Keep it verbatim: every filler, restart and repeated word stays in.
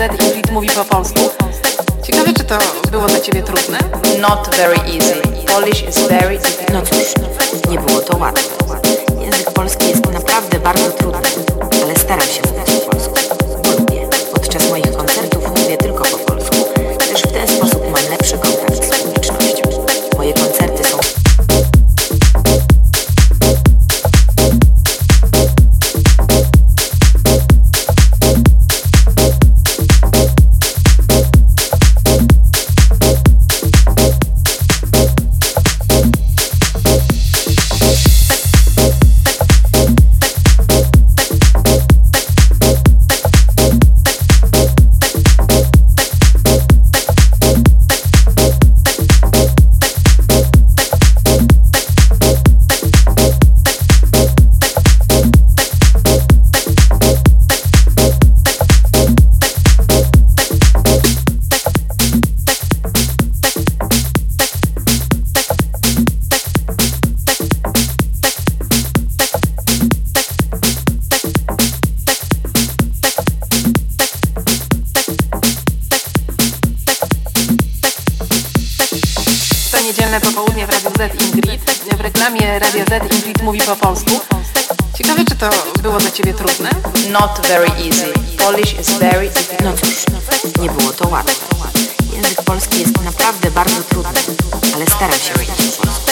Z Ingrid mówi po polsku. Ciekawe, czy to było dla ciebie trudne? Not very easy. Polish is very difficult. No cóż, nie było to łatwe. Język polski jest naprawdę bardzo trudny, ale staram się mówić po polsku, bo lubię. Podczas moich koncertów mówię tylko po polsku. Też w ten sposób mam lepszy kontakt z publicznością. Moje koncerty są... Niedzielne popołudnie w Radiu Z Ingrid. W reklamie Radia Z Ingrid mówi po polsku. Ciekawe, czy to było dla ciebie trudne? Not very easy. Polish is very difficult. No cóż, nie było to łatwe. Język polski jest naprawdę bardzo trudny, ale staram się mówić po polsku.